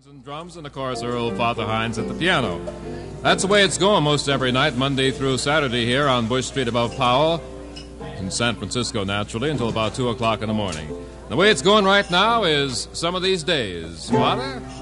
and drums, and of course Earl Father Hines at the piano. That's the way it's going most every night, Monday through Saturday here on Bush Street above Powell, in San Francisco, naturally, until about 2 o'clock in the morning. The way it's going right now is Some of These Days. Father?